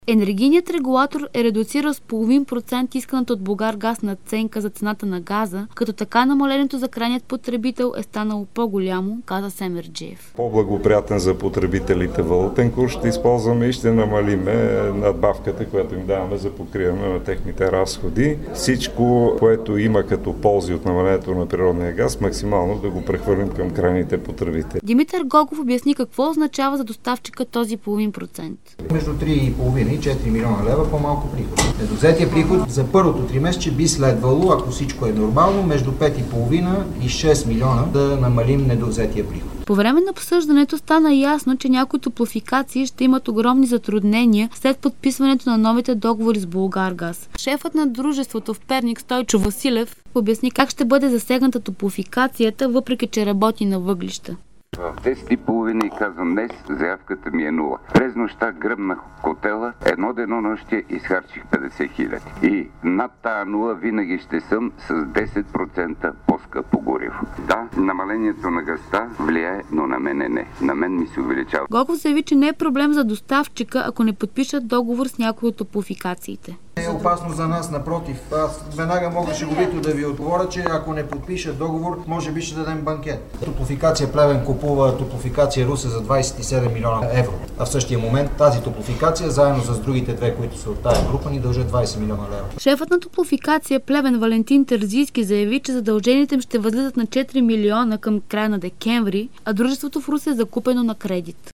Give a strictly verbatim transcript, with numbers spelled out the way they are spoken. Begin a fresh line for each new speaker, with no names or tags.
Енергийният регулатор е редуцирал с половин процент исканата от Булгаргаз надценка за цената на газа, като така намалението за крайният потребител е станало по-голямо, каза Семерджиев.
По-благоприятен за потребителите валутен курс ще използваме и ще намалиме надбавката, която им даваме за покриване на техните разходи. Всичко, което има като ползи от намалението на природния газ, максимално да го прехвърлим към крайните потребители.
Димитър Гогов обясни какво означава за доставчика този половин процент.
Между три и половина и четири милиона лева по-малко приход. Недовзетия приход за първото тримесечие би следвало, ако всичко е нормално, между пет и половина и шест милиона да намалим недовзетия приход.
По време на обсъждането стана ясно, че някои топлофикации ще имат огромни затруднения след подписването на новите договори с Булгаргаз. Шефът на дружеството в Перник Стойчо Василев обясни как ще бъде засегната топлофикацията, въпреки че работи на въглища.
В десет и половина и казвам днес, заявката ми е нула. През нощта гръмнах хотела, едно денонощие изхарчих петдесет хиляди. И над тая нула винаги ще съм с десет процента по-скъпо гориво. Да, намалението на газта влияе, но на мене не. На мен ми се увеличава.
Гогов заяви, че не е проблем за доставчика, ако не подпишат договор с някои от топлофикациите.
Не е опасно за нас, напротив. Аз веднага мога шеговито да ви отговоря, че ако не подпишат договор, може би ще дадем банкет. Топлофикация Плевен купува топлофикация Русе за двадесет и седем милиона евро. А в същия момент тази топлофикация, заедно с другите две, които са от тази група, ни дължат двадесет милиона лева.
Шефът на топлофикация Плевен Валентин Терзийски заяви, че задълженията им ще възлизат на четири милиона към края на декември, а дружеството в Русе е закупено на кредит.